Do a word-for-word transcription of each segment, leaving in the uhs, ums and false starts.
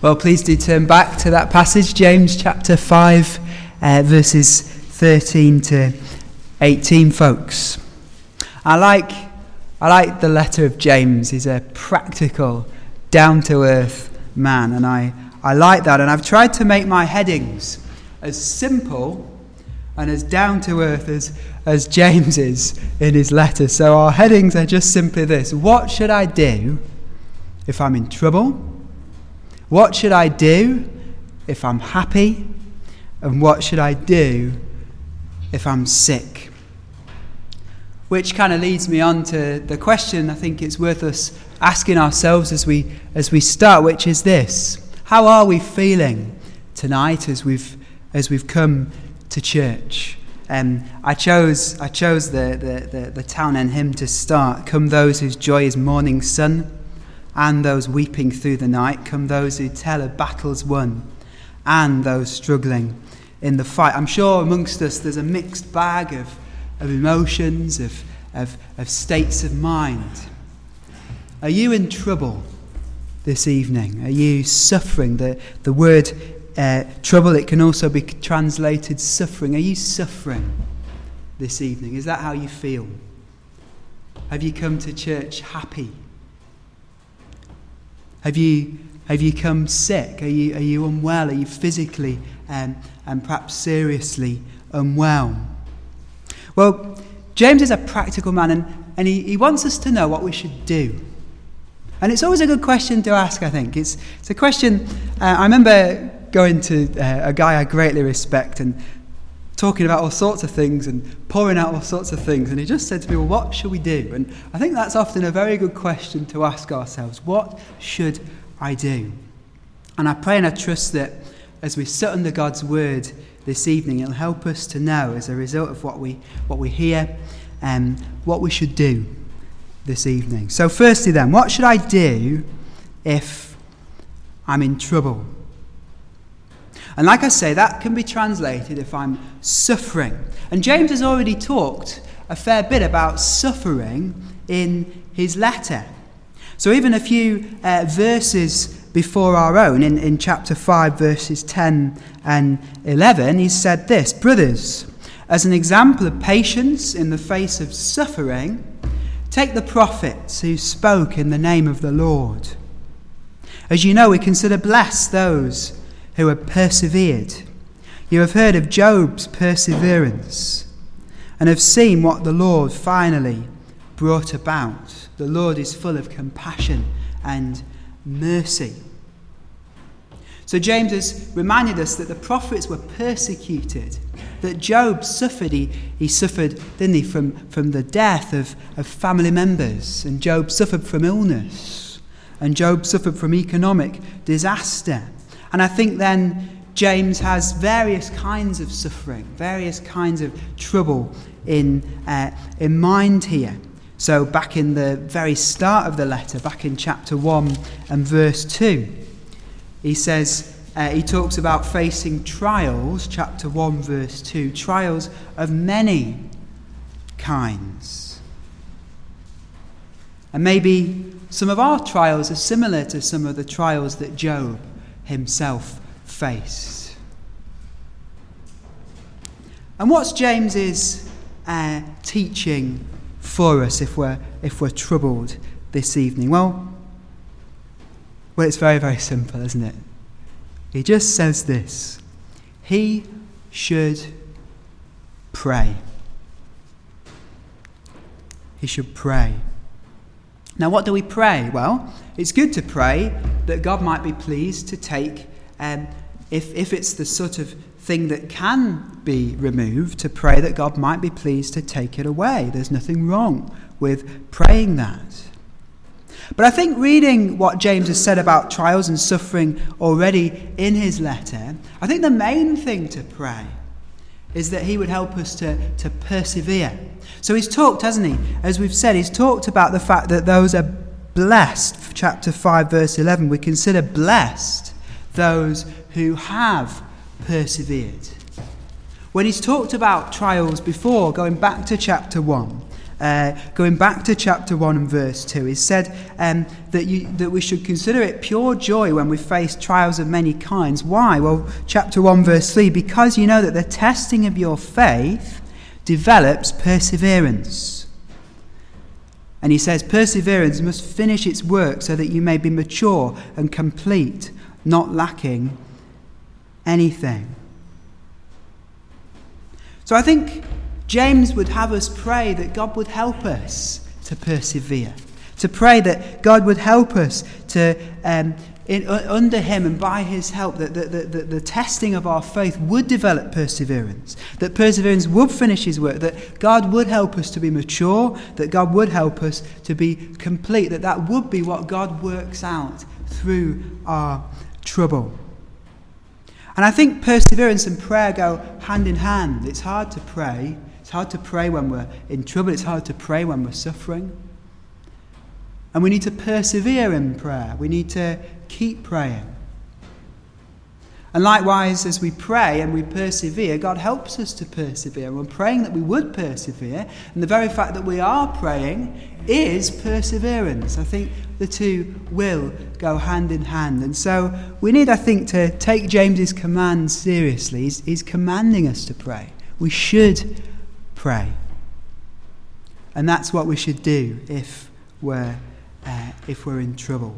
Well, please do turn back to that passage, James chapter five, uh, verses thirteen to eighteen, folks. I like, I like the letter of James. He's a practical, down-to-earth man, and I, I like that. And I've tried to make my headings as simple and as down-to-earth as, as James is in his letter. So our headings are just simply this: what should I do if I'm in trouble? What should I do if I'm happy? And what should I do if I'm sick? Which kind of leads me on to the question I think it's worth us asking ourselves as we as we start, which is this: how are we feeling tonight as we've as we've come to church? Um, I chose I chose the, the, the, the town end hymn to start. Come those whose joy is morning sun, and those weeping through the night. Come those who tell of battles won, and those struggling in the fight. I'm sure amongst us there's a mixed bag of, of emotions, of, of, of states of mind. Are you in trouble this evening? Are you suffering? The, the word uh, trouble, it can also be translated suffering. Are you suffering this evening? Is that how you feel? Have you come to church happy? Have you have you come sick? Are you are you unwell? Are you physically um, and perhaps seriously unwell? Well, James is a practical man, and, and he, he wants us to know what we should do. And it's always a good question to ask, I think. It's it's a question, uh, I remember going to uh, a guy I greatly respect and talking about all sorts of things and pouring out all sorts of things, and he just said to me, well, what should we do? And I think that's often a very good question to ask ourselves. What should I do? And I pray and I trust that as we sit under God's word this evening, it'll help us to know, as a result of what we what we hear, um, what we should do this evening. So firstly then, what should I do if I'm in trouble? And like I say, that can be translated if I'm suffering. And James has already talked a fair bit about suffering in his letter. So even a few uh, verses before our own, in, in chapter five, verses ten and eleven, he said this: brothers, as an example of patience in the face of suffering, take the prophets who spoke in the name of the Lord. As you know, we consider blessed those who have persevered. You have heard of Job's perseverance and have seen what the Lord finally brought about. The Lord is full of compassion and mercy. So James has reminded us that the prophets were persecuted, that Job suffered. He, he suffered, didn't he, from, from the death of, of family members. And Job suffered from illness. And Job suffered from economic disaster. And I think then James has various kinds of suffering, various kinds of trouble in uh, in mind here. So back in the very start of the letter, back in chapter one and verse two, he says, uh, he talks about facing trials, chapter one, verse two, trials of many kinds. And maybe some of our trials are similar to some of the trials that Job himself faced. And what's James's uh, teaching for us if we're if we're troubled this evening? Well, well, it's very very simple, isn't it? He just says this: he should pray. He should pray. Now, what do we pray? Well, it's good to pray that God might be pleased to take, um, if, if it's the sort of thing that can be removed, to pray that God might be pleased to take it away. There's nothing wrong with praying that. But I think reading what James has said about trials and suffering already in his letter, I think the main thing to pray is that he would help us to, to persevere. So he's talked, hasn't he? As we've said, he's talked about the fact that those are blessed. Chapter five, verse eleven, we consider blessed those who have persevered. When he's talked about trials before, going back to chapter one Uh, going back to chapter one and verse two, he said um, that, you, that we should consider it pure joy when we face trials of many kinds. Why? Well, chapter one verse three, because you know that the testing of your faith develops perseverance. And he says perseverance must finish its work so that you may be mature and complete, not lacking anything. So I think James would have us pray that God would help us to persevere, to pray that God would help us to, um, in, uh, under him and by his help, that the, the, the, the testing of our faith would develop perseverance, that perseverance would finish his work, that God would help us to be mature, that God would help us to be complete, that that would be what God works out through our trouble. And I think perseverance and prayer go hand in hand. It's hard to pray. It's hard to pray when we're in trouble. It's hard to pray when we're suffering. And we need to persevere in prayer. We need to keep praying. And likewise, as we pray and we persevere, God helps us to persevere. We're praying that we would persevere. And the very fact that we are praying is perseverance. I think the two will go hand in hand. And so we need, I think, to take James's command seriously. He's, he's commanding us to pray. We should pray. And that's what we should do if we're, uh, if we're in trouble.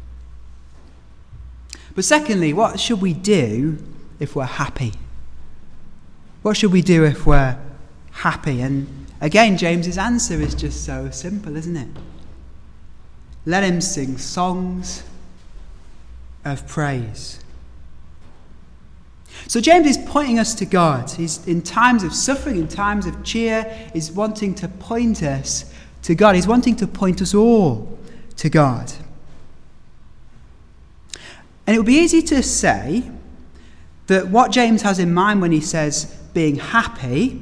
But secondly, what should we do if we're happy? What should we do if we're happy? And again, James's answer is just so simple, isn't it? Let him sing songs of praise. So James is pointing us to God. He's in times of suffering, in times of cheer, he's wanting to point us to God. He's wanting to point us all to God. And it would be easy to say that what James has in mind when he says being happy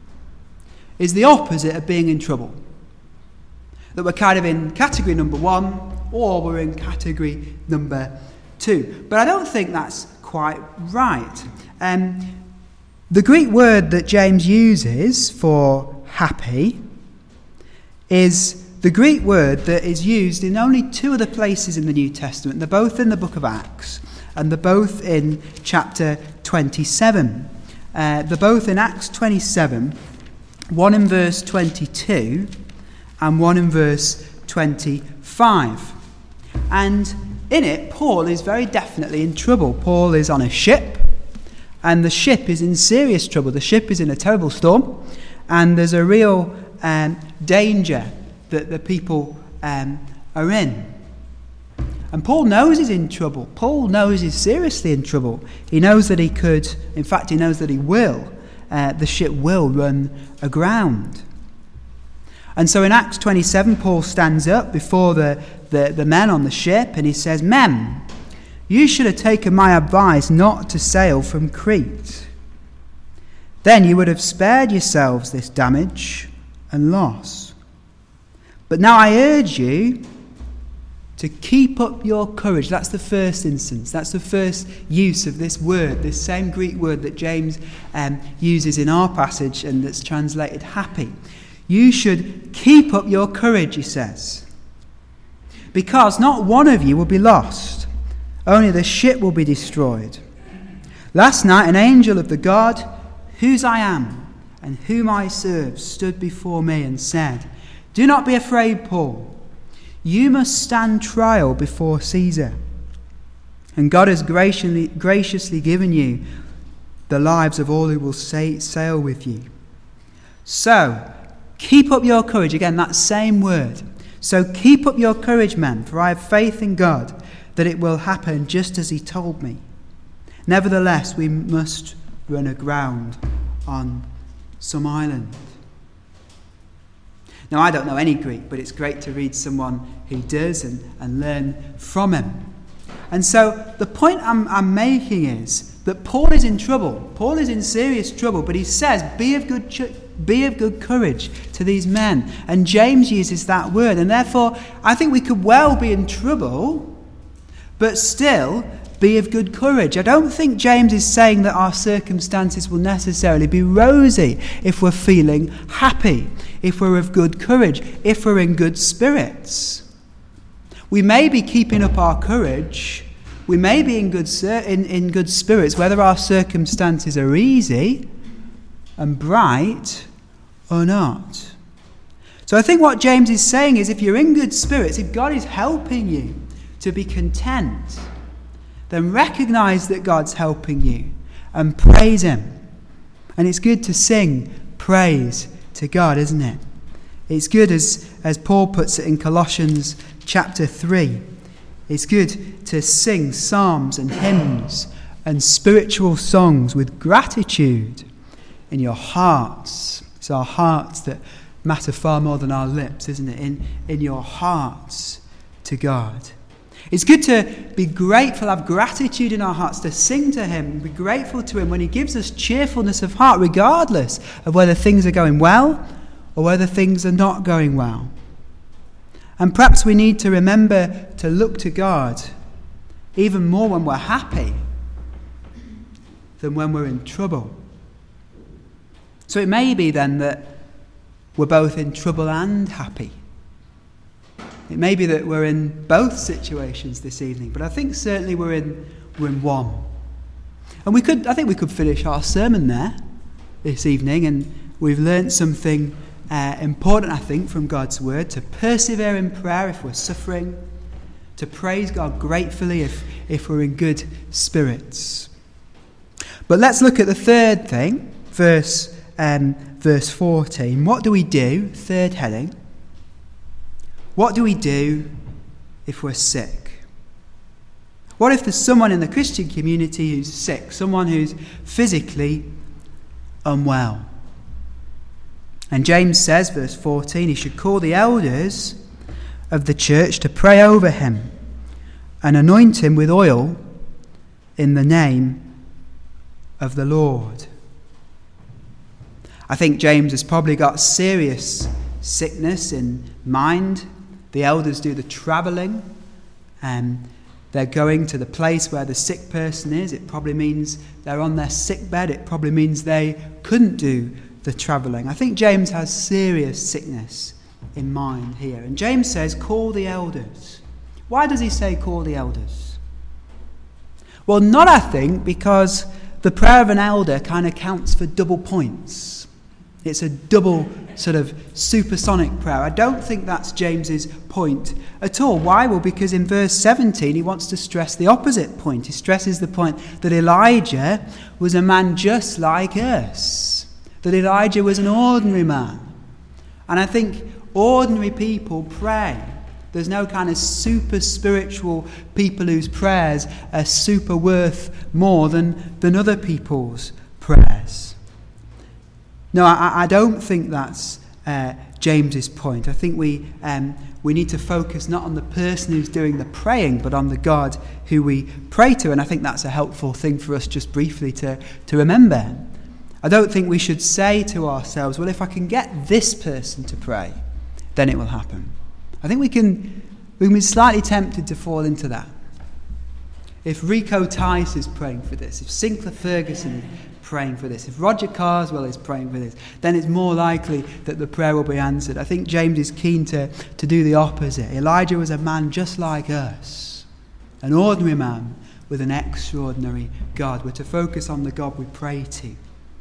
is the opposite of being in trouble. That we're kind of in category number one, or we're in category number two. But I don't think that's quite right. Um, the Greek word that James uses for happy is the Greek word that is used in only two other places in the New Testament. They're both in the book of Acts, and they're both in chapter twenty-seven. Uh, they're both in Acts twenty-seven, one in verse twenty-two, and one in verse twenty-five. And in it, Paul is very definitely in trouble. Paul is on a ship, and the ship is in serious trouble. The ship is in a terrible storm, and there's a real um, danger that the people um, are in. And Paul knows he's in trouble. Paul knows he's seriously in trouble. He knows that he could, in fact, he knows that he will. Uh, the ship will run aground. And so in Acts twenty-seven, Paul stands up before the, the, the men on the ship and he says, "Men, you should have taken my advice not to sail from Crete. Then you would have spared yourselves this damage and loss. But now I urge you to keep up your courage." That's the first instance. That's the first use of this word, this same Greek word that James um, uses in our passage and that's translated happy. You should keep up your courage, he says, because not one of you will be lost, only the ship will be destroyed. Last night an angel of the God whose I am and whom I serve stood before me and said, "Do not be afraid, Paul. You must stand trial before Caesar. And God has graciously, graciously given you the lives of all who will say, sail with you. So, keep up your courage." Again, that same word. "So keep up your courage, men, for I have faith in God that it will happen just as he told me. Nevertheless, we must run aground on some island." Now, I don't know any Greek, but it's great to read someone who does and, and learn from him. And so the point I'm, I'm making is that Paul is in trouble. Paul is in serious trouble, but he says, be of good ch- be of good courage to these men. And James uses that word. And therefore, I think we could well be in trouble, but still be of good courage. I don't think James is saying that our circumstances will necessarily be rosy if we're feeling happy. if we're of good courage, if we're in good spirits. We may be keeping up our courage, we may be in good, in, in good spirits, whether our circumstances are easy and bright or not. So I think what James is saying is, if you're in good spirits, if God is helping you to be content, then recognize that God's helping you and praise him. And it's good to sing praise to God, isn't it? It's good, as, as Paul puts it in Colossians chapter three, it's good to sing psalms and hymns and spiritual songs with gratitude in your hearts. It's our hearts that matter far more than our lips, isn't it? In, in your hearts to God. It's good to be grateful, have gratitude in our hearts, to sing to him, be grateful to him when he gives us cheerfulness of heart, regardless of whether things are going well or whether things are not going well. And perhaps we need to remember to look to God even more when we're happy than when we're in trouble. So it may be then that we're both in trouble and happy. It may be that we're in both situations this evening, but I think certainly we're in we're in one. And we could I think we could finish our sermon there this evening, and we've learnt something uh, important, I think, from God's word, to persevere in prayer if we're suffering, to praise God gratefully if, if we're in good spirits. But let's look at the third thing, verse um, verse fourteen. What do we do? Third heading. What do we do if we're sick? What if there's someone in the Christian community who's sick, someone who's physically unwell? And James says, verse fourteen, he should call the elders of the church to pray over him and anoint him with oil in the name of the Lord. I think James has probably got serious sickness in mind. The elders do the travelling, and they're going to the place where the sick person is. It probably means they're on their sick bed. It probably means they couldn't do the travelling. I think James has serious sickness in mind here. And James says, call the elders. Why does he say call the elders? Well, not, I think, because the prayer of an elder kind of counts for double points. It's a double sort of supersonic prayer. I don't think that's James's point at all. Why? Well, because in verse seventeen he wants to stress the opposite point. He stresses the point that Elijah was a man just like us. That Elijah was an ordinary man. And I think ordinary people pray. There's no kind of super spiritual people whose prayers are super worth more than, than other people's prayers. No, I, I don't think that's uh, James's point. I think we um, we need to focus not on the person who's doing the praying, but on the God who we pray to. And I think that's a helpful thing for us just briefly to, to remember. I don't think we should say to ourselves, well, if I can get this person to pray, then it will happen. I think we can, we can be slightly tempted to fall into that. If Rico Tice is praying for this, if Sinclair Ferguson is praying for this, if Roger Carswell is praying for this, then it's more likely that the prayer will be answered. I think James is keen to, to do the opposite. Elijah was a man just like us, an ordinary man with an extraordinary God. We're to focus on the God we pray to.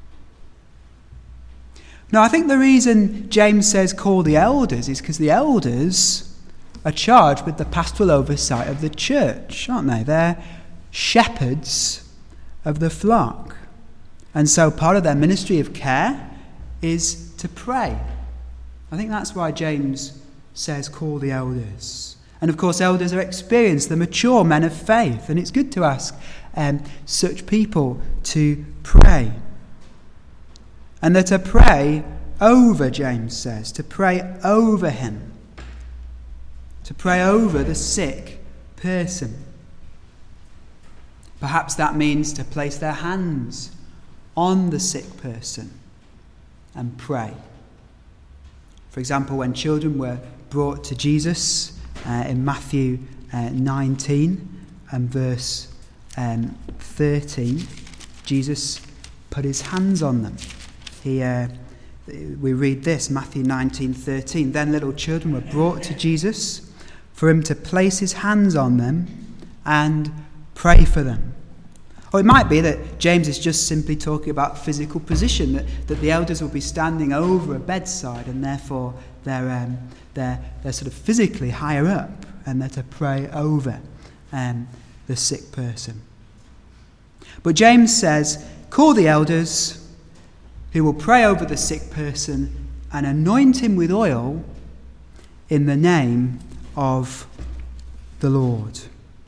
Now, I think the reason James says call the elders is because the elders are charged with the pastoral oversight of the church, aren't they? They're shepherds of the flock. And so part of their ministry of care is to pray. I think that's why James says call the elders. And of course, elders are experienced, they're mature men of faith. And it's good to ask um, such people to pray. And they're to pray over, James says, to pray over him. To pray over the sick person. Perhaps that means to place their hands on the sick person and pray. For example, when children were brought to Jesus uh, in Matthew uh, nineteen and verse um, thirteen, Jesus put his hands on them. He uh, we read this, Matthew nineteen thirteen. Then little children were brought to Jesus for him to place his hands on them and pray for them. Or it might be that James is just simply talking about physical position, that, that the elders will be standing over a bedside and therefore they're, um, they're, they're sort of physically higher up and they're to pray over um, the sick person. But James says, call the elders who will pray over the sick person and anoint him with oil in the name of the Lord.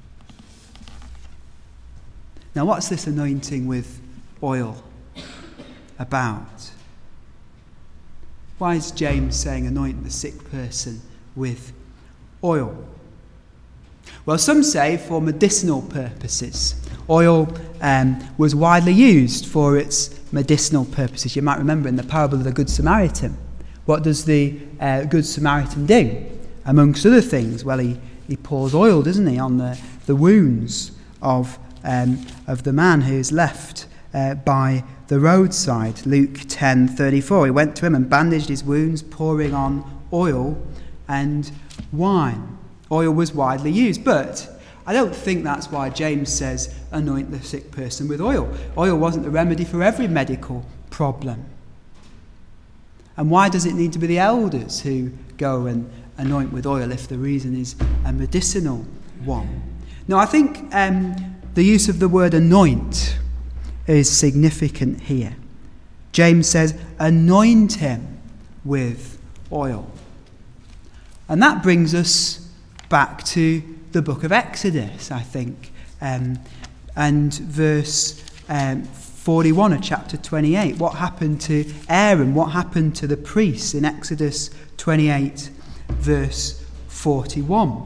Now, what's this anointing with oil about? Why is James saying anoint the sick person with oil? Well, some say for medicinal purposes. Oil um, was widely used for its medicinal purposes. You might remember in the parable of the Good Samaritan. What does the uh, Good Samaritan do? Amongst other things, well, he, he pours oil, doesn't he, on the, the wounds of Um, of the man who is left uh, by the roadside. Luke ten thirty-four. He went to him and bandaged his wounds, pouring on oil and wine. Oil was widely used, but I don't think that's why James says anoint the sick person with oil. Oil wasn't the remedy for every medical problem. And why does it need to be the elders who go and anoint with oil if the reason is a medicinal one? No, I think um, the use of the word anoint is significant here. James says, anoint him with oil. And that brings us back to the book of Exodus, I think, um, and verse um, forty-one of chapter twenty-eight. What happened to Aaron? What happened to the priests in Exodus twenty-eight, verse forty-one?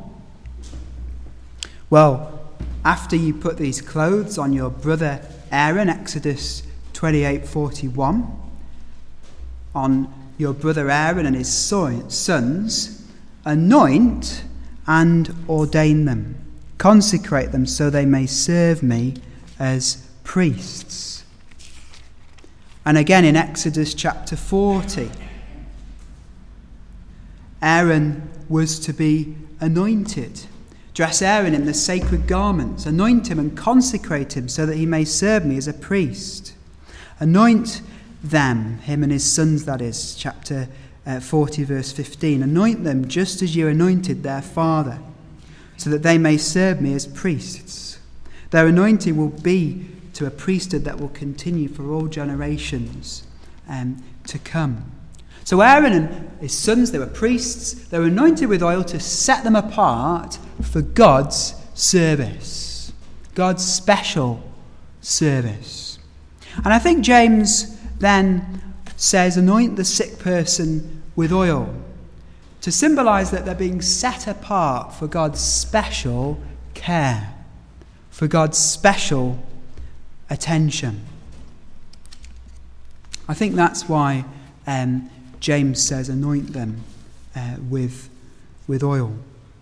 Well, after you put these clothes on your brother Aaron, Exodus twenty-eight forty-one, on your brother Aaron and his sons, anoint and ordain them, consecrate them so they may serve me as priests. And again in Exodus chapter forty, Aaron was to be anointed. Dress Aaron in the sacred garments, anoint him and consecrate him so that he may serve me as a priest. Anoint them, him and his sons, that is, chapter uh, forty, verse fifteen. Anoint them just as you anointed their father, so that they may serve me as priests. Their anointing will be to a priesthood that will continue for all generations um, to come. So Aaron and his sons, they were priests. They were anointed with oil to set them apart for God's service, God's special service. And I think James then says, anoint the sick person with oil, to symbolize that they're being set apart for God's special care, for God's special attention. I think that's why um, James says, anoint them uh, with, with oil.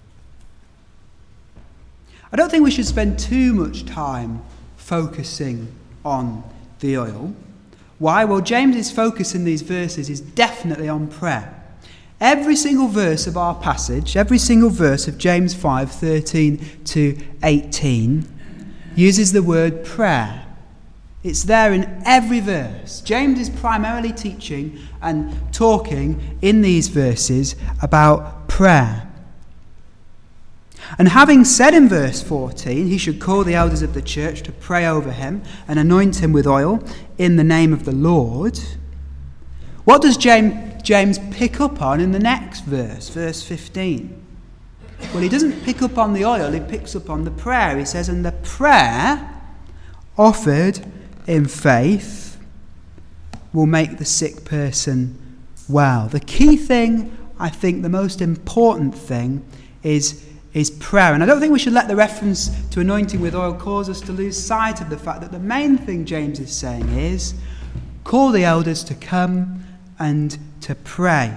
I don't think we should spend too much time focusing on the oil. Why? Well, James's focus in these verses is definitely on prayer. Every single verse of our passage, every single verse of James five, thirteen to eighteen, uses the word prayer. It's there in every verse. James is primarily teaching and talking in these verses about prayer. And having said in verse fourteen, he should call the elders of the church to pray over him and anoint him with oil in the name of the Lord, what does James, James pick up on in the next verse, verse fifteen? Well, he doesn't pick up on the oil, he picks up on the prayer. He says, and the prayer offered in faith will make the sick person well. The key thing, I think the most important thing, is is prayer. And I don't think we should let the reference to anointing with oil cause us to lose sight of the fact that the main thing James is saying is, call the elders to come and to pray.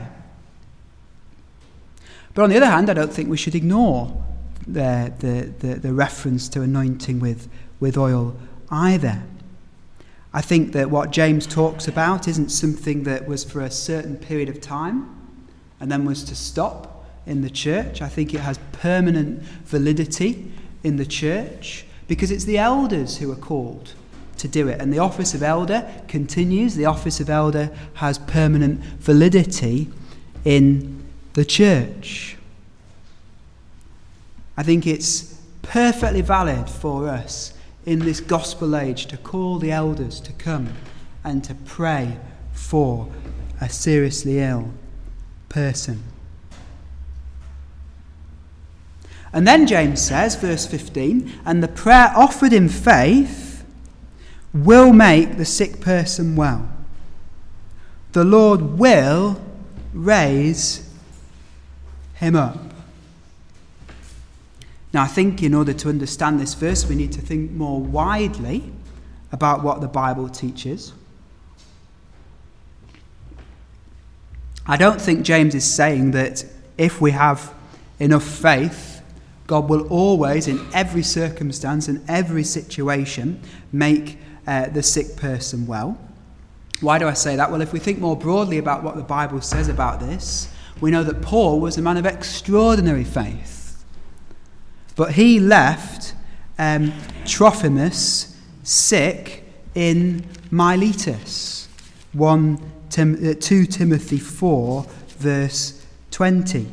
But on the other hand, I don't think we should ignore the, the, the, the reference to anointing with, with oil either. I think that what James talks about isn't something that was for a certain period of time and then was to stop in the church. I think it has permanent validity in the church because it's the elders who are called to do it. And the office of elder continues. The office of elder has permanent validity in the church. I think it's perfectly valid for us in this gospel age to call the elders to come and to pray for a seriously ill person. And then James says, verse fifteen, and the prayer offered in faith will make the sick person well. The Lord will raise him up. Now, I think in order to understand this verse, we need to think more widely about what the Bible teaches. I don't think James is saying that if we have enough faith, God will always, in every circumstance and every situation, make uh, the sick person well. Why do I say that? Well, if we think more broadly about what the Bible says about this, we know that Paul was a man of extraordinary faith. But he left um, Trophimus sick in Miletus. One Tim, uh, two Timothy four, verse twenty.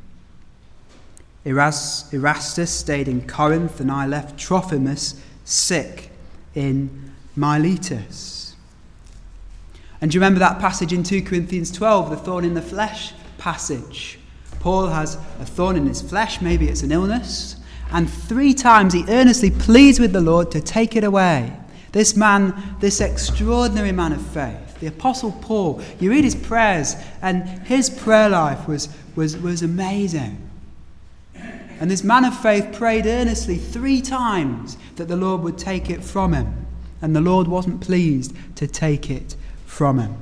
Eras, Erastus stayed in Corinth, and I left Trophimus sick in Miletus. And do you remember that passage in two Corinthians twelve, the thorn in the flesh passage? Paul has a thorn in his flesh, maybe it's an illness. And three times he earnestly pleads with the Lord to take it away. This man, this extraordinary man of faith, the Apostle Paul, you read his prayers, and his prayer life was, was, was amazing. And this man of faith prayed earnestly three times that the Lord would take it from him. And the Lord wasn't pleased to take it from him.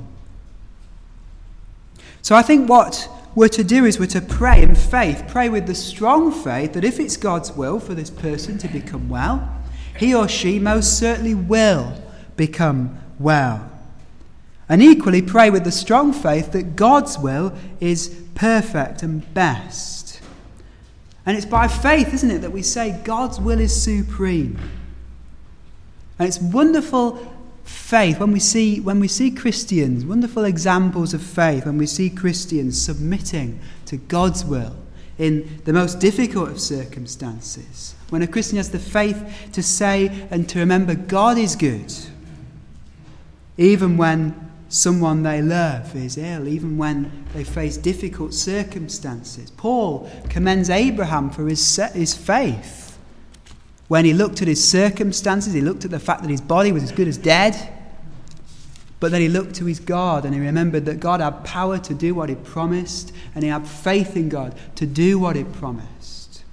So I think what we're to do is we're to pray in faith, pray with the strong faith that if it's God's will for this person to become well, he or she most certainly will become well. And equally pray with the strong faith that God's will is perfect and best. And it's by faith, isn't it, that we say God's will is supreme. And it's wonderful faith, when we see when we see Christians, wonderful examples of faith, when we see Christians submitting to God's will in the most difficult of circumstances. When a Christian has the faith to say and to remember God is good, even when someone they love is ill, even when they face difficult circumstances. Paul commends Abraham for his, his faith. When he looked at his circumstances, he looked at the fact that his body was as good as dead. But then he looked to his God and he remembered that God had power to do what he promised, and he had faith in God to do what he promised.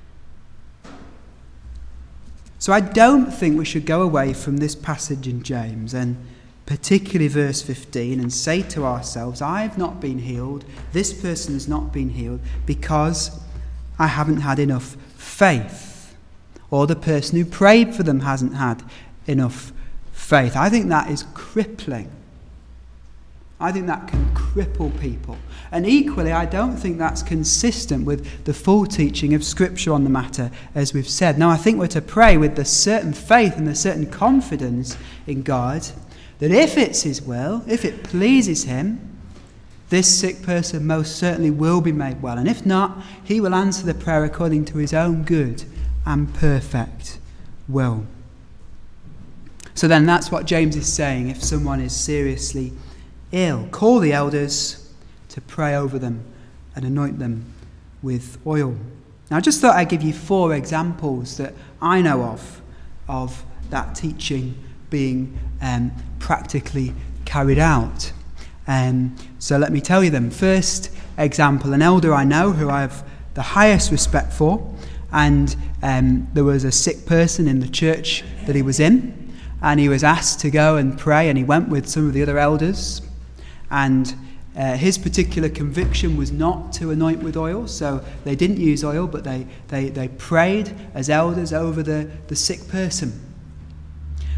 So I don't think we should go away from this passage in James, and particularly verse fifteen, and say to ourselves, I've not been healed, this person has not been healed because I haven't had enough faith. Or the person who prayed for them hasn't had enough faith. I think that is crippling. I think that can cripple people. And equally, I don't think that's consistent with the full teaching of Scripture on the matter, as we've said. Now, I think we're to pray with the certain faith and the certain confidence in God that if it's his will, if it pleases him, this sick person most certainly will be made well. And if not, he will answer the prayer according to his own good and perfect will. So then that's what James is saying. If someone is seriously ill, call the elders to pray over them and anoint them with oil. Now I just thought I'd give you four examples that I know of of that teaching being um, practically carried out. Um, so let me tell you them. First example, an elder I know who I have the highest respect for, and um, there was a sick person in the church that he was in, and he was asked to go and pray, and he went with some of the other elders, and uh, his particular conviction was not to anoint with oil, so they didn't use oil, but they, they, they prayed as elders over the, the sick person.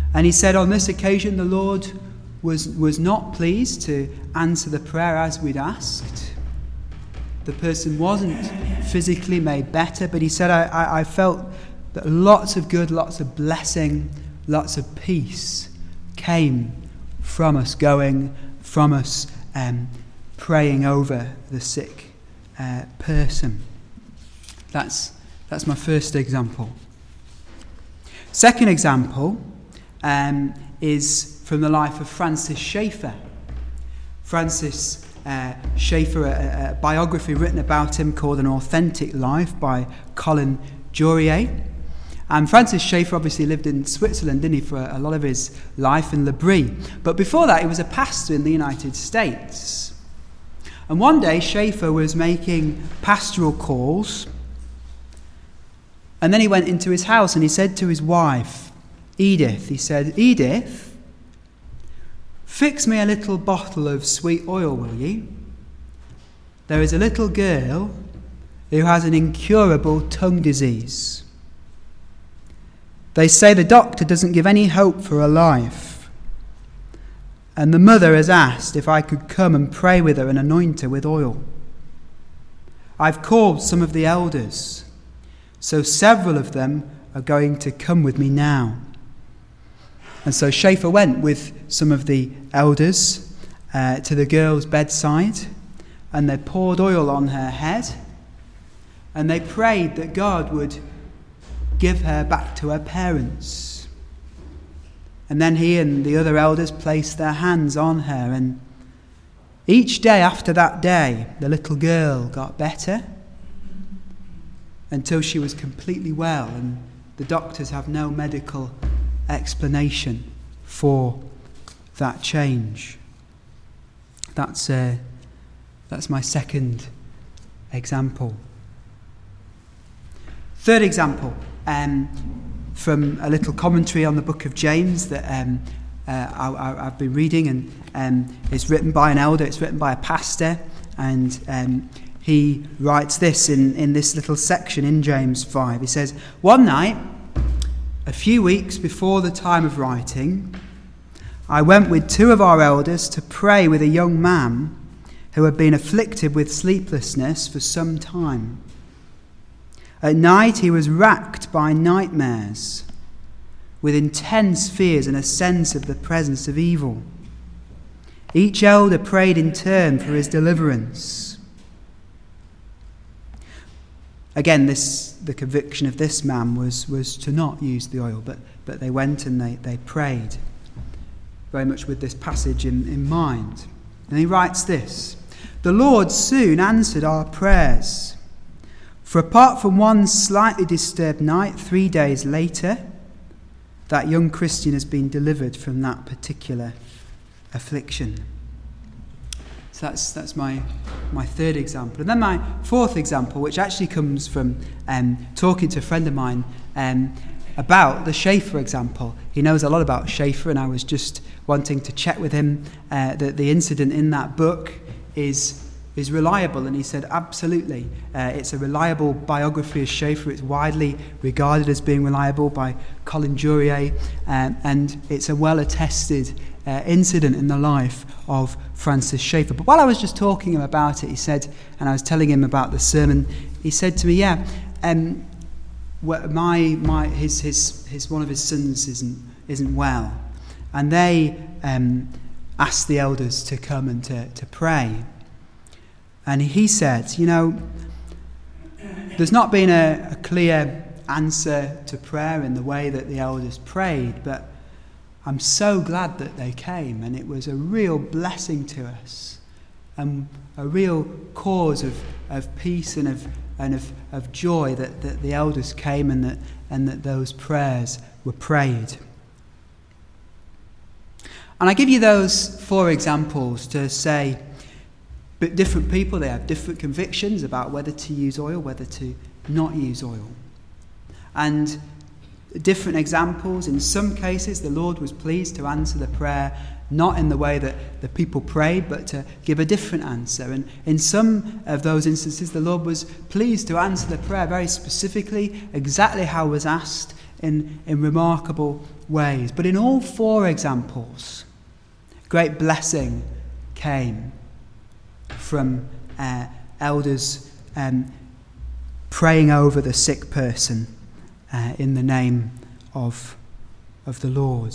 And he said on this occasion the Lord was, was not pleased to answer the prayer as we'd asked. The person wasn't physically made better, but he said, I, I, I felt that lots of good, lots of blessing, lots of peace came from us going, from us um, praying over the sick uh, person. That's, that's my first example. Second example um, is from the life of Francis Schaeffer. Francis uh, Schaeffer, a, a biography written about him called An Authentic Life by Colin Jurier. And Francis Schaeffer obviously lived in Switzerland, didn't he, for a lot of his life in Le Brie. But before that, he was a pastor in the United States. And one day, Schaeffer was making pastoral calls, and then he went into his house and he said to his wife, Edith, he said, Edith, fix me a little bottle of sweet oil, will you? There is a little girl who has an incurable tongue disease. They say the doctor doesn't give any hope for her life. And the mother has asked if I could come and pray with her and anoint her with oil. I've called some of the elders, so several of them are going to come with me now. And so Schaeffer went with some of the elders uh, to the girl's bedside, and they poured oil on her head, and they prayed that God would give her back to her parents. And then he and the other elders placed their hands on her, and each day after that day, the little girl got better until she was completely well, and the doctors have no medical explanation for that change. That's uh, that's my second example. Third example, um, from a little commentary on the book of James that um, uh, I, I, I've been reading, and um, it's written by an elder, it's written by a pastor, and um, he writes this in, in this little section in James five. He says, one night, a few weeks before the time of writing, I went with two of our elders to pray with a young man who had been afflicted with sleeplessness for some time. At night he was racked by nightmares, with intense fears and a sense of the presence of evil. Each elder prayed in turn for his deliverance. Again, this the conviction of this man was, was to not use the oil, but, but they went and they, they prayed, very much with this passage in, in mind. And he writes this, the Lord soon answered our prayers. For apart from one slightly disturbed night, three days later, that young Christian has been delivered from that particular affliction. So that's that's my my third example. And then my fourth example, which actually comes from um, talking to a friend of mine um, about the Schaeffer example. He knows a lot about Schaeffer, and I was just wanting to check with him uh, that the incident in that book is is reliable, and he said absolutely. Uh, it's a reliable biography of Schaeffer. It's widely regarded as being reliable by Colin Jurier, um, and it's a well-attested uh, incident in the life of Francis Schaeffer. But while I was just talking to him about it, he said, and I was telling him about the sermon, he said to me, yeah, um, my my his his his one of his sons isn't isn't well, and they um, asked the elders to come and to to pray. And he said, you know, there's not been a, a clear answer to prayer in the way that the elders prayed, but I'm so glad that they came, and it was a real blessing to us, and a real cause of, of peace and of and of, of joy that, that the elders came and that and that those prayers were prayed. And I give you those four examples to say, but different people, they have different convictions about whether to use oil, whether to not use oil. And different examples, in some cases the Lord was pleased to answer the prayer not in the way that the people prayed, but to give a different answer. And in some of those instances the Lord was pleased to answer the prayer very specifically, exactly how it was asked, in, in remarkable ways. But in all four examples, great blessing came from uh, elders um, praying over the sick person uh, in the name of, of the Lord.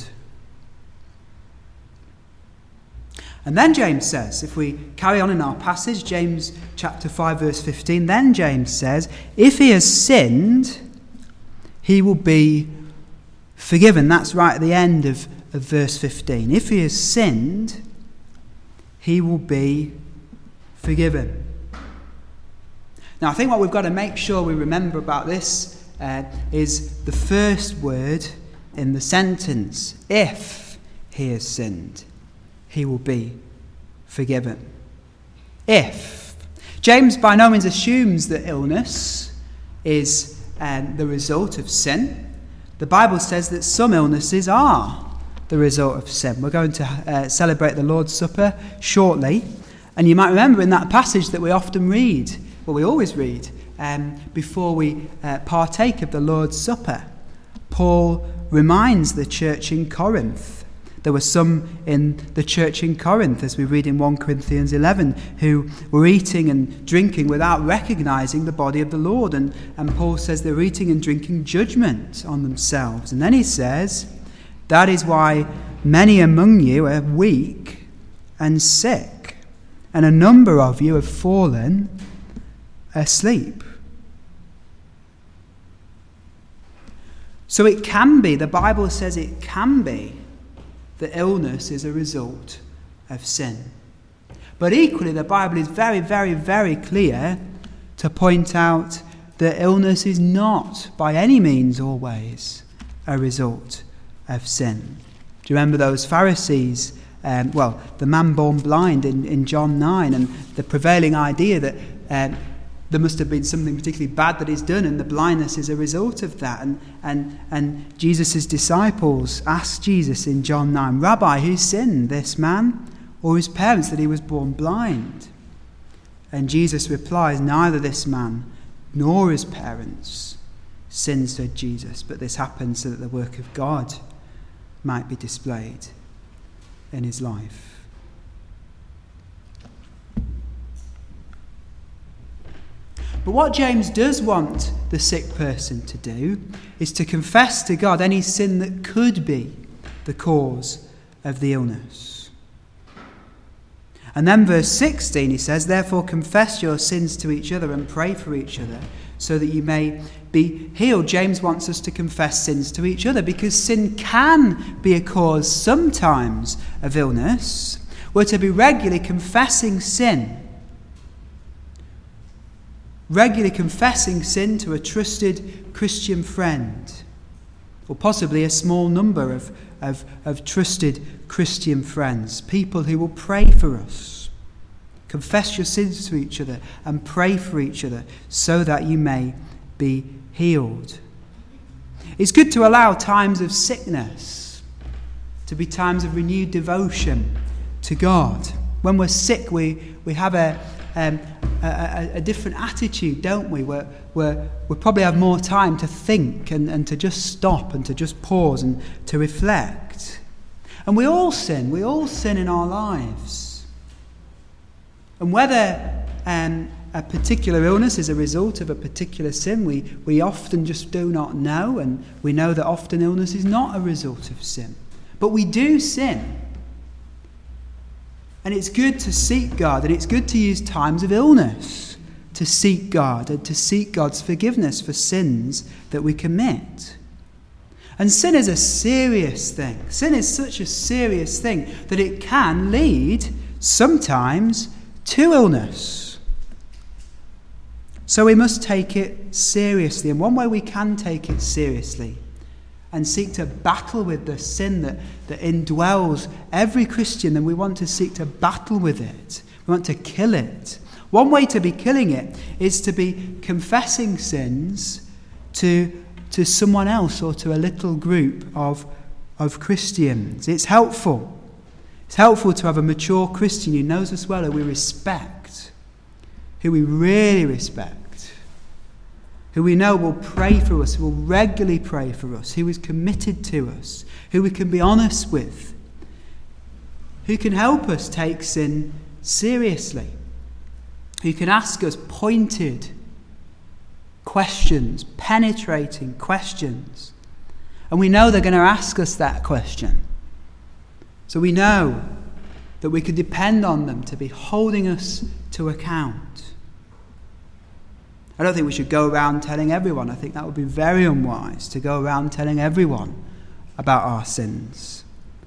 And then James says, if we carry on in our passage, James chapter five, verse fifteen, then James says, if he has sinned, he will be forgiven. That's right at the end of, of verse fifteen. If he has sinned, he will be forgiven. Now, I think what we've got to make sure we remember about this uh, is the first word in the sentence. If he has sinned, he will be forgiven. If. James by no means assumes that illness is um, the result of sin. The Bible says that some illnesses are the result of sin. We're going to uh, celebrate the Lord's Supper shortly. And you might remember in that passage that we often read, well, we always read, um, before we uh, partake of the Lord's Supper, Paul reminds the church in Corinth. There were some in the church in Corinth, as we read in First Corinthians eleven, who were eating and drinking without recognizing the body of the Lord. And, and Paul says they're eating and drinking judgment on themselves. And then he says, that is why many among you are weak and sick, and a number of you have fallen asleep. So it can be, the Bible says it can be, that illness is a result of sin. But equally, the Bible is very, very, very clear to point out that illness is not, by any means always, a result of sin. Do you remember those Pharisees? Um, well, the man born blind in, in John nine, and the prevailing idea that um, there must have been something particularly bad that he's done, and the blindness is a result of that. And and and Jesus' disciples asked Jesus in John nine, Rabbi, who sinned, this man or his parents, that he was born blind? And Jesus replies, neither this man nor his parents sinned, said Jesus, but this happened so that the work of God might be displayed in his life. But what James does want the sick person to do is to confess to God any sin that could be the cause of the illness. And then verse sixteen, he says, therefore confess your sins to each other and pray for each other so that you may be healed. James wants us to confess sins to each other because sin can be a cause sometimes of illness. We're to be regularly confessing sin. Regularly confessing sin to a trusted Christian friend, or possibly a small number of, of, of trusted Christian friends, people who will pray for us. Confess your sins to each other and pray for each other so that you may be healed. It's good to allow times of sickness to be times of renewed devotion to God. When we're sick, we, we have a Um, a, a, a different attitude, don't we? We're, we're, we probably have more time to think and, and to just stop and to just pause and to reflect. And we all sin. We all sin in our lives. And whether um, a particular illness is a result of a particular sin, we, we often just do not know. And we know that often illness is not a result of sin. But we do sin. And it's good to seek God, and it's good to use times of illness to seek God and to seek God's forgiveness for sins that we commit. And sin is a serious thing. Sin is such a serious thing that it can lead sometimes to illness. So we must take it seriously. And one way we can take it seriously and seek to battle with the sin that, that indwells every Christian, then we want to seek to battle with it. We want to kill it. One way to be killing it is to be confessing sins to, to someone else or to a little group of, of Christians. It's helpful. It's helpful to have a mature Christian who knows us well, who we respect, who we really respect, who we know will pray for us, who will regularly pray for us, who is committed to us, who we can be honest with, who can help us take sin seriously, who can ask us pointed questions, penetrating questions. And we know they're going to ask us that question. So we know that we can depend on them to be holding us to account. I don't think we should go around telling everyone. I think that would be very unwise to go around telling everyone about our sins.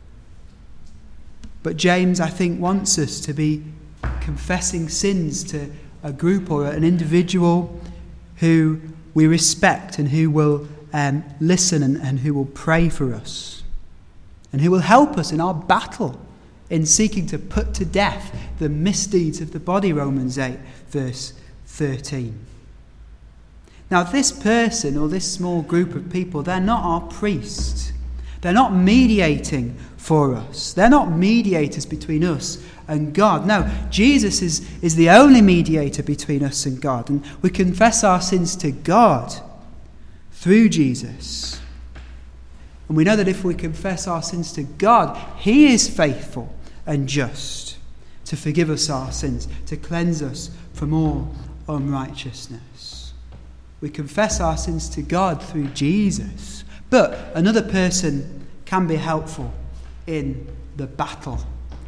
But James, I think, wants us to be confessing sins to a group or an individual who we respect and who will um, listen and, and who will pray for us and who will help us in our battle in seeking to put to death the misdeeds of the body, Romans eight, verse thirteen. Now, this person or this small group of people, they're not our priest. They're not mediating for us. They're not mediators between us and God. No, Jesus is, is the only mediator between us and God. And we confess our sins to God through Jesus. And we know that if we confess our sins to God, he is faithful and just to forgive us our sins, to cleanse us from all unrighteousness. We confess our sins to God through Jesus. But another person can be helpful in the battle.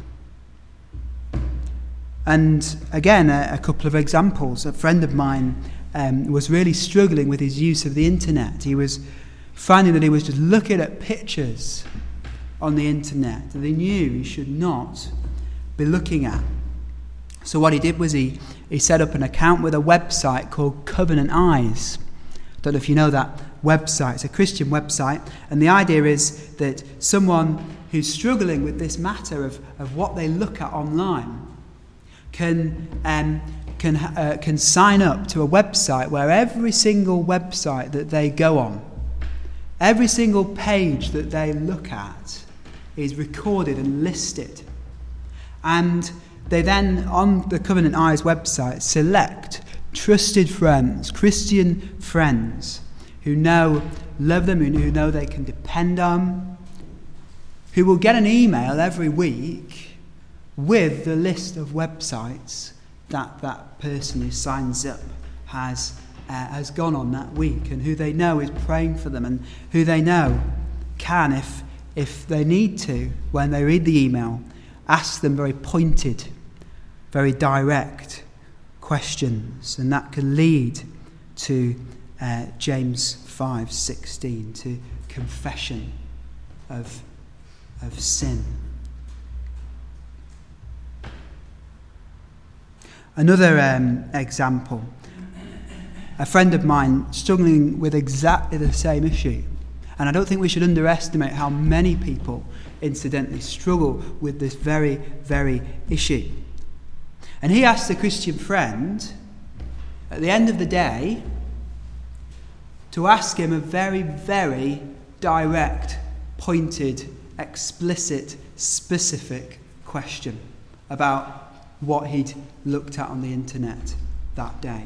And again, a, a couple of examples. A friend of mine um, was really struggling with his use of the internet. He was finding that he was just looking at pictures on the internet that he knew he should not be looking at. So what he did was he, he set up an account with a website called Covenant Eyes. I don't know if you know that website. It's a Christian website, and the idea is that someone who's struggling with this matter of, of what they look at online can um, can uh, can sign up to a website where every single website that they go on, every single page that they look at is recorded and listed. And they then, on the Covenant Eyes website, select trusted friends, Christian friends, who know, love them, who know they can depend on, who will get an email every week with the list of websites that that person who signs up has uh, has gone on that week, and who they know is praying for them, and who they know can, if if they need to, when they read the email, ask them very pointed, very direct questions, and that can lead to uh, James five sixteen, to confession of of sin. Another um, example, a friend of mine struggling with exactly the same issue, and I don't think we should underestimate how many people incidentally struggle with this very, very issue. And he asked a Christian friend at the end of the day to ask him a very, very direct, pointed, explicit, specific question about what he'd looked at on the internet that day.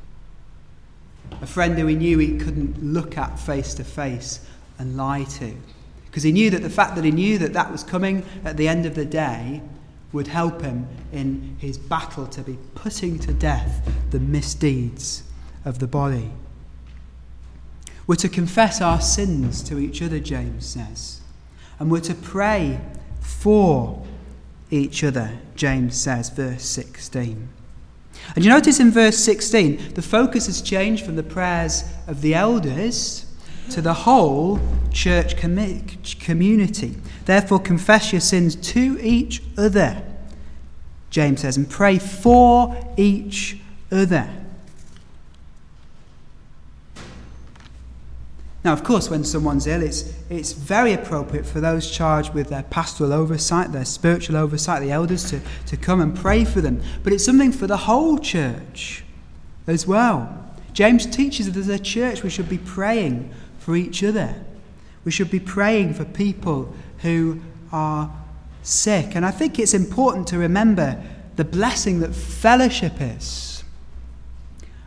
A friend who he knew he couldn't look at face to face and lie to, because he knew that the fact that he knew that that was coming at the end of the day would help him in his battle to be putting to death the misdeeds of the body. We're to confess our sins to each other, James says, and we're to pray for each other, James says, verse sixteen. And you notice in verse sixteen, the focus has changed from the prayers of the elders to the whole church com- community. Therefore, confess your sins to each other, James says, and pray for each other. Now, of course, when someone's ill, it's, it's very appropriate for those charged with their pastoral oversight, their spiritual oversight, the elders, to, to come and pray for them. But it's something for the whole church as well. James teaches that as a church we should be praying for each other. We should be praying for people who are sick. And I think it's important to remember the blessing that fellowship is.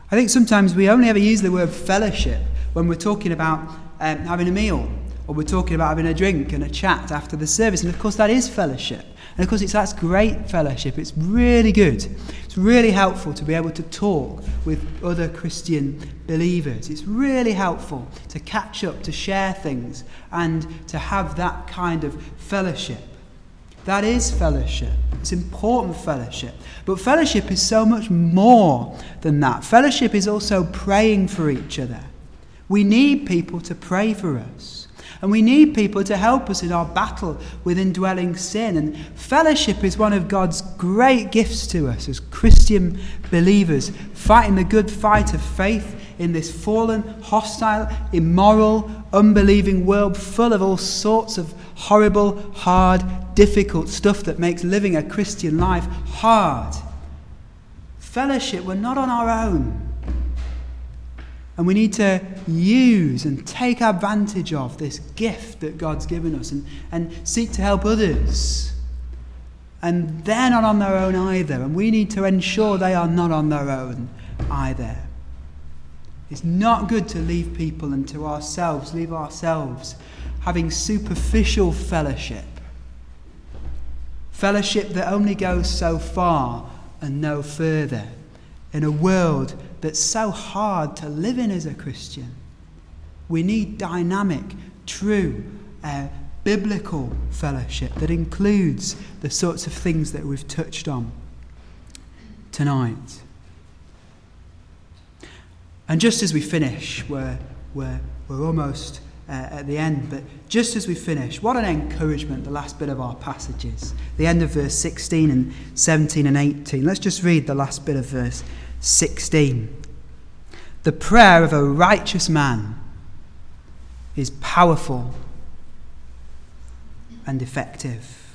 I think sometimes we only ever use the word fellowship when we're talking about um, having a meal, or we're talking about having a drink and a chat after the service. And of course that is fellowship. And of course it's that's great fellowship. It's really good. It's really helpful to be able to talk with other Christian believers. It's really helpful to catch up, to share things, and to have that kind of fellowship. That is fellowship. It's important fellowship. But fellowship is so much more than that. Fellowship is also praying for each other. We need people to pray for us. And we need people to help us in our battle with indwelling sin. And fellowship is one of God's great gifts to us as Christian believers, fighting the good fight of faith in this fallen, hostile, immoral, unbelieving world full of all sorts of horrible, hard, difficult stuff that makes living a Christian life hard. Fellowship, we're not on our own. And we need to use and take advantage of this gift that God's given us and, and seek to help others. And they're not on their own either. And we need to ensure they are not on their own either. It's not good to leave people and to ourselves, leave ourselves having superficial fellowship. Fellowship that only goes so far and no further in a world that's so hard to live in as a Christian. We need dynamic, true, uh, biblical fellowship that includes the sorts of things that we've touched on tonight. And just as we finish, we're, we're, we're almost uh, at the end, but just as we finish, what an encouragement the last bit of our passages. The end of verse sixteen and seventeen and eighteen. Let's just read the last bit of verse sixteen. The prayer of a righteous man is powerful and effective.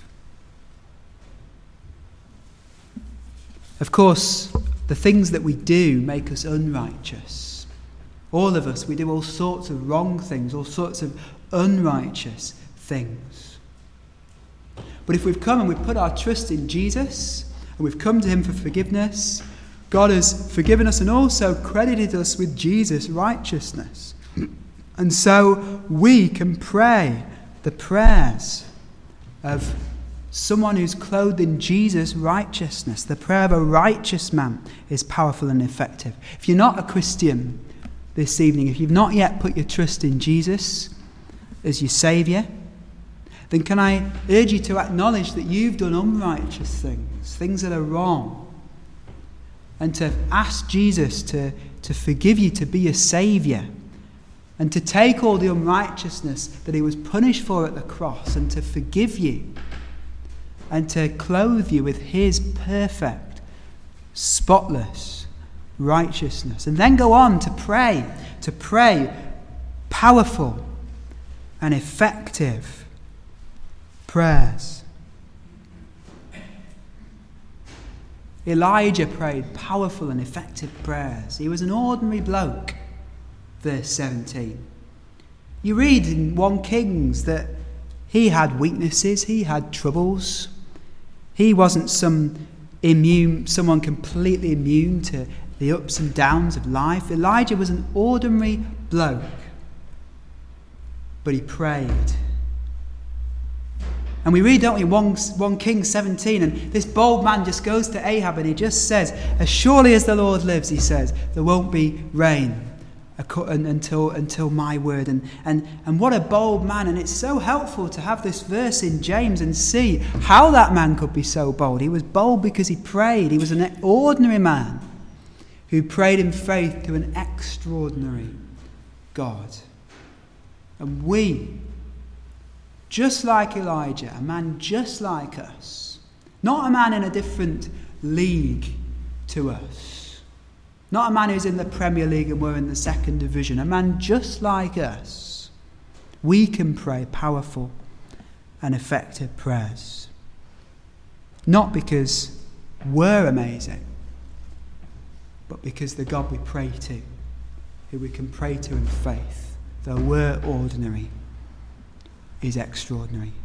Of course, the things that we do make us unrighteous. All of us, we do all sorts of wrong things, all sorts of unrighteous things. But if we've come and we've put our trust in Jesus, and we've come to him for forgiveness, God has forgiven us and also credited us with Jesus' righteousness. And so we can pray the prayers of someone who's clothed in Jesus' righteousness. The prayer of a righteous man is powerful and effective. If you're not a Christian this evening, if you've not yet put your trust in Jesus as your Saviour, then can I urge you to acknowledge that you've done unrighteous things, things that are wrong, and to ask Jesus to, to forgive you, to be your Saviour, and to take all the unrighteousness that he was punished for at the cross and to forgive you and to clothe you with his perfect, spotless righteousness. And then go on to pray, to pray powerful and effective prayers. Elijah prayed powerful and effective prayers. He was an ordinary bloke, verse seventeen. You read in First Kings that he had weaknesses, he had troubles. He wasn't some immune, someone completely immune to the ups and downs of life. Elijah was an ordinary bloke, but he prayed. And we read, don't we, First Kings seventeen, and this bold man just goes to Ahab and he just says, as surely as the Lord lives, he says, there won't be rain until until my word. And, and, and what a bold man. And it's so helpful to have this verse in James and see how that man could be so bold. He was bold because he prayed. He was an ordinary man who prayed in faith to an extraordinary God. And we, just like Elijah, a man just like us, not a man in a different league to us, not a man who's in the Premier League and we're in the second division, a man just like us, we can pray powerful and effective prayers. Not because we're amazing, but because the God we pray to, who we can pray to in faith, though we're ordinary, is extraordinary.